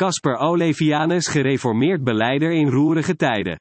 Caspar Olevianus, gereformeerd belijder in roerige tijden.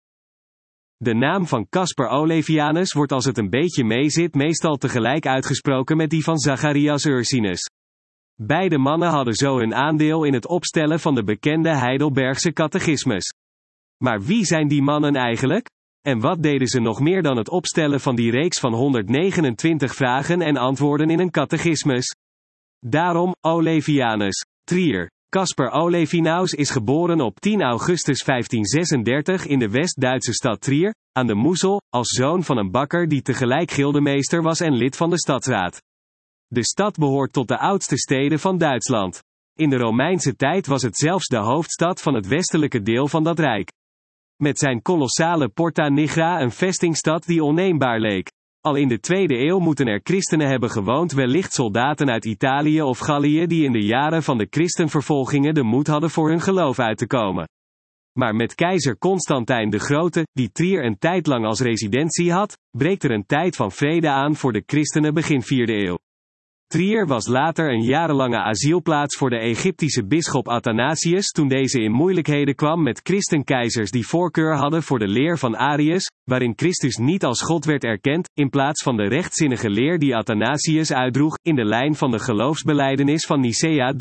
De naam van Caspar Olevianus wordt als het een beetje meezit meestal tegelijk uitgesproken met die van Zacharias Ursinus. Beide mannen hadden zo hun aandeel in het opstellen van de bekende Heidelbergse catechismus. Maar wie zijn die mannen eigenlijk? En wat deden ze nog meer dan het opstellen van die reeks van 129 vragen en antwoorden in een catechismus? Daarom, Olevianus. Trier. Caspar Olevianus is geboren op 10 augustus 1536 in de West-Duitse stad Trier, aan de Moezel, als zoon van een bakker die tegelijk gildemeester was en lid van de stadsraad. De stad behoort tot de oudste steden van Duitsland. In de Romeinse tijd was het zelfs de hoofdstad van het westelijke deel van dat rijk. Met zijn kolossale Porta Nigra een vestingstad die onneembaar leek. Al in de 2e eeuw moeten er christenen hebben gewoond, wellicht soldaten uit Italië of Gallië die in de jaren van de christenvervolgingen de moed hadden voor hun geloof uit te komen. Maar met keizer Constantijn de Grote, die Trier een tijd lang als residentie had, breekt er een tijd van vrede aan voor de christenen begin 4e eeuw. Trier was later een jarenlange asielplaats voor de Egyptische bisschop Athanasius toen deze in moeilijkheden kwam met christenkeizers die voorkeur hadden voor de leer van Arius, waarin Christus niet als God werd erkend, in plaats van de rechtzinnige leer die Athanasius uitdroeg, in de lijn van de geloofsbelijdenis van Nicea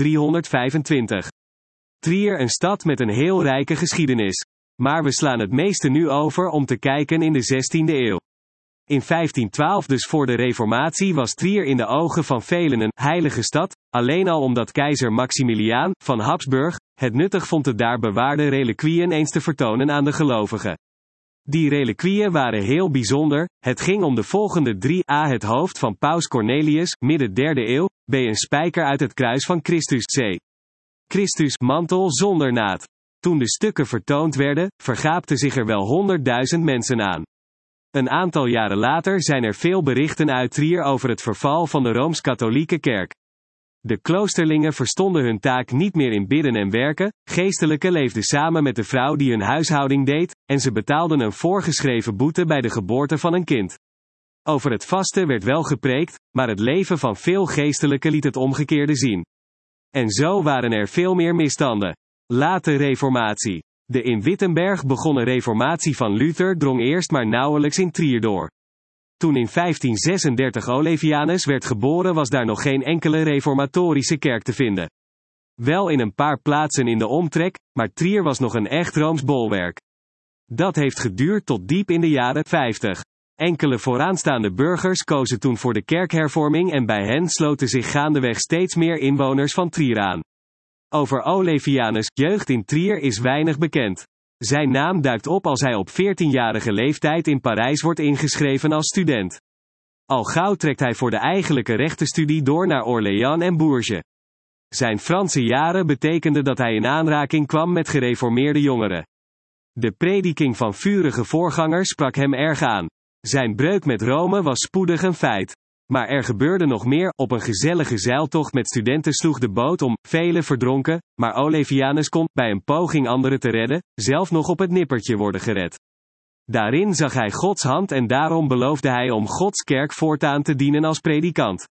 325. Trier een stad met een heel rijke geschiedenis. Maar we slaan het meeste nu over om te kijken in de 16e eeuw. In 1512, dus voor de Reformatie, was Trier in de ogen van velen een heilige stad, alleen al omdat keizer Maximiliaan van Habsburg het nuttig vond de daar bewaarde reliquieën eens te vertonen aan de gelovigen. Die reliquieën waren heel bijzonder. Het ging om de volgende 3: a. het hoofd van Paus Cornelius, midden 3e eeuw, b. een spijker uit het kruis van Christus, c. Christus, mantel zonder naad. Toen de stukken vertoond werden, vergaapten zich er wel 100.000 mensen aan. Een aantal jaren later zijn er veel berichten uit Trier over het verval van de Rooms-Katholieke Kerk. De kloosterlingen verstonden hun taak niet meer in bidden en werken, geestelijken leefden samen met de vrouw die hun huishouding deed, en ze betaalden een voorgeschreven boete bij de geboorte van een kind. Over het vasten werd wel gepreekt, maar het leven van veel geestelijken liet het omgekeerde zien. En zo waren er veel meer misstanden. Late Reformatie. De in Wittenberg begonnen reformatie van Luther drong eerst maar nauwelijks in Trier door. Toen in 1536 Olevianus werd geboren was daar nog geen enkele reformatorische kerk te vinden. Wel in een paar plaatsen in de omtrek, maar Trier was nog een echt Rooms bolwerk. Dat heeft geduurd tot diep in de jaren 50. Enkele vooraanstaande burgers kozen toen voor de kerkhervorming en bij hen sloten zich gaandeweg steeds meer inwoners van Trier aan. Over Olevianus' jeugd in Trier is weinig bekend. Zijn naam duikt op als hij op 14-jarige leeftijd in Parijs wordt ingeschreven als student. Al gauw trekt hij voor de eigenlijke rechtenstudie door naar Orléans en Bourges. Zijn Franse jaren betekenden dat hij in aanraking kwam met gereformeerde jongeren. De prediking van vurige voorgangers sprak hem erg aan. Zijn breuk met Rome was spoedig een feit. Maar er gebeurde nog meer. Op een gezellige zeiltocht met studenten sloeg de boot om, velen verdronken, maar Olevianus kon, bij een poging anderen te redden, zelf nog op het nippertje worden gered. Daarin zag hij Gods hand en daarom beloofde hij om Gods kerk voortaan te dienen als predikant.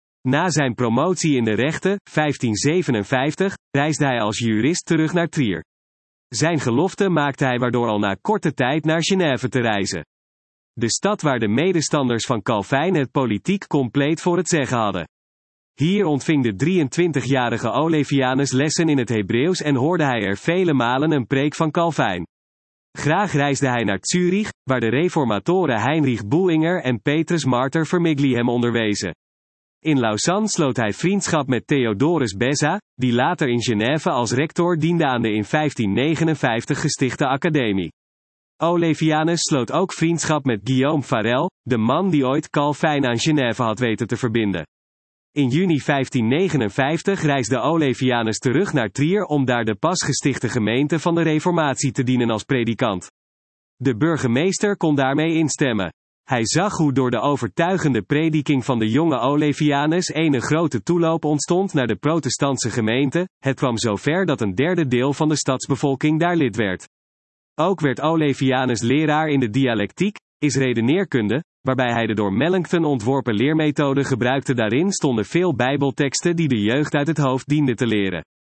Na zijn promotie in de rechten, 1557, reisde hij als jurist terug naar Trier. Zijn gelofte maakte hij waardoor al na korte tijd naar Genève te reizen. De stad waar de medestanders van Calvijn het politiek compleet voor het zeggen hadden. Hier ontving de 23-jarige Olevianus lessen in het Hebreeuws en hoorde hij er vele malen een preek van Calvijn. Graag reisde hij naar Zurich, waar de reformatoren Heinrich Bullinger en Petrus Martyr Vermigli hem onderwezen. In Lausanne sloot hij vriendschap met Theodorus Beza, die later in Genève als rector diende aan de in 1559 gestichte academie. Olevianus sloot ook vriendschap met Guillaume Farel, de man die ooit Calvijn aan Genève had weten te verbinden. In juni 1559 reisde Olevianus terug naar Trier om daar de pas gestichte gemeente van de Reformatie te dienen als predikant. De burgemeester kon daarmee instemmen. Hij zag hoe door de overtuigende prediking van de jonge Olevianus een grote toeloop ontstond naar de protestantse gemeente. Het kwam zover dat een derde deel van de stadsbevolking daar lid werd. Ook werd Olevianus leraar in de dialectiek, is redeneerkunde, waarbij hij de door Melanchthon ontworpen leermethode gebruikte. Daarin stonden veel bijbelteksten die de jeugd uit het hoofd diende te leren.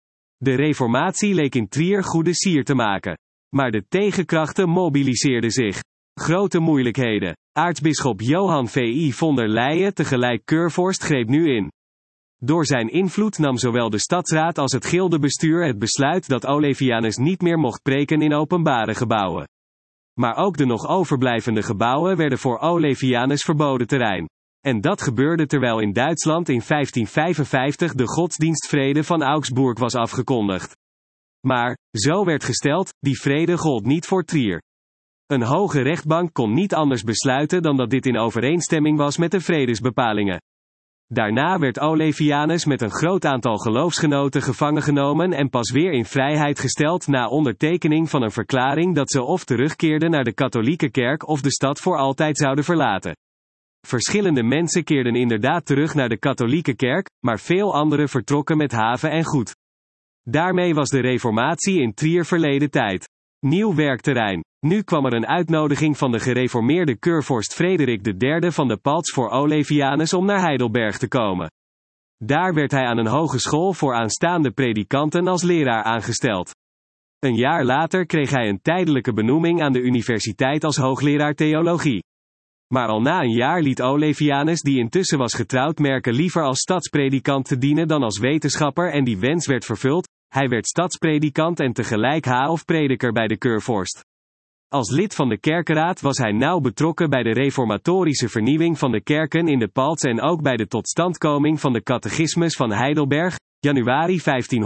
De reformatie leek in Trier goede sier te maken. Maar de tegenkrachten mobiliseerden zich. Grote moeilijkheden. Aartsbisschop Johan VI von der Leyen, tegelijk keurvorst, greep nu in. Door zijn invloed nam zowel de stadsraad als het gildebestuur het besluit dat Olevianus niet meer mocht preken in openbare gebouwen. Maar ook de nog overblijvende gebouwen werden voor Olevianus verboden terrein. En dat gebeurde terwijl in Duitsland in 1555 de godsdienstvrede van Augsburg was afgekondigd. Maar, zo werd gesteld, die vrede gold niet voor Trier. Een hoge rechtbank kon niet anders besluiten dan dat dit in overeenstemming was met de vredesbepalingen. Daarna werd Olevianus met een groot aantal geloofsgenoten gevangen genomen en pas weer in vrijheid gesteld na ondertekening van een verklaring dat ze of terugkeerden naar de katholieke kerk of de stad voor altijd zouden verlaten. Verschillende mensen keerden inderdaad terug naar de katholieke kerk, maar veel anderen vertrokken met have en goed. Daarmee was de reformatie in Trier verleden tijd. Nieuw werkterrein. Nu kwam er een uitnodiging van de gereformeerde keurvorst Frederik III van de Palts voor Olevianus om naar Heidelberg te komen. Daar werd hij aan een hogeschool voor aanstaande predikanten als leraar aangesteld. Een jaar later kreeg hij een tijdelijke benoeming aan de universiteit als hoogleraar theologie. Maar al na een jaar liet Olevianus, die intussen was getrouwd, merken liever als stadspredikant te dienen dan als wetenschapper en die wens werd vervuld. Hij werd stadspredikant en tegelijk of prediker bij de keurvorst. Als lid van de kerkenraad was hij nauw betrokken bij de reformatorische vernieuwing van de kerken in de Palts en ook bij de totstandkoming van de catechismus van Heidelberg, januari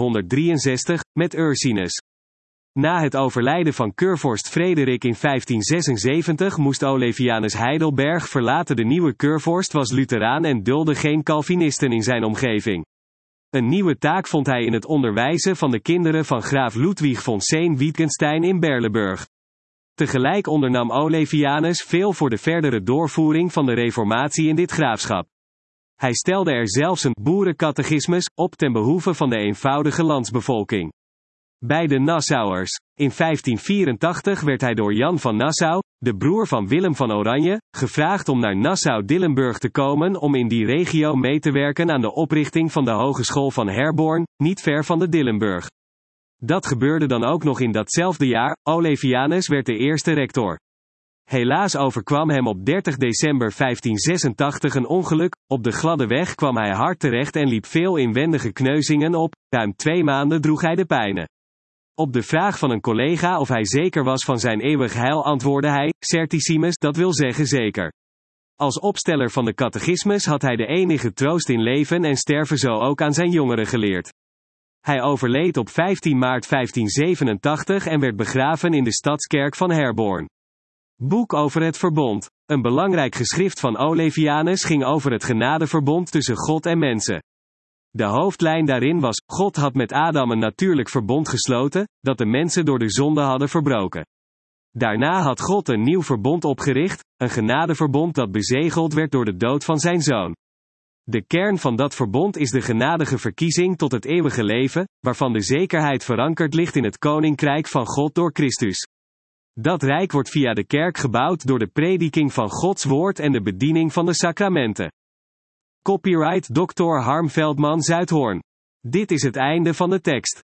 1563, met Ursinus. Na het overlijden van keurvorst Frederik in 1576 moest Olevianus Heidelberg verlaten. De nieuwe keurvorst was Lutheraan en duldde geen Calvinisten in zijn omgeving. Een nieuwe taak vond hij in het onderwijzen van de kinderen van graaf Ludwig von Sayn-Wittgenstein in Berleburg. Tegelijk ondernam Olevianus veel voor de verdere doorvoering van de reformatie in dit graafschap. Hij stelde er zelfs een boerencatechismus op ten behoeve van de eenvoudige landsbevolking. Bij de Nassauers. In 1584 werd hij door Jan van Nassau, de broer van Willem van Oranje, gevraagd om naar Nassau-Dillenburg te komen om in die regio mee te werken aan de oprichting van de Hogeschool van Herborn, niet ver van de Dillenburg. Dat gebeurde dan ook nog in datzelfde jaar. Olevianus werd de eerste rector. Helaas overkwam hem op 30 december 1586 een ongeluk. Op de gladde weg kwam hij hard terecht en liep veel inwendige kneuzingen op. Ruim 2 maanden droeg hij de pijnen. Op de vraag van een collega of hij zeker was van zijn eeuwig heil antwoordde hij, certissimus, dat wil zeggen zeker. Als opsteller van de catechismus had hij de enige troost in leven en sterven zo ook aan zijn jongeren geleerd. Hij overleed op 15 maart 1587 en werd begraven in de stadskerk van Herborn. Boek over het verbond. Een belangrijk geschrift van Olevianus ging over het genadeverbond tussen God en mensen. De hoofdlijn daarin was: God had met Adam een natuurlijk verbond gesloten, dat de mensen door de zonde hadden verbroken. Daarna had God een nieuw verbond opgericht, een genadeverbond dat bezegeld werd door de dood van zijn zoon. De kern van dat verbond is de genadige verkiezing tot het eeuwige leven, waarvan de zekerheid verankerd ligt in het koninkrijk van God door Christus. Dat rijk wordt via de kerk gebouwd door de prediking van Gods woord en de bediening van de sacramenten. Copyright Dr. Harm Veldman Zuidhoorn. Dit is het einde van de tekst.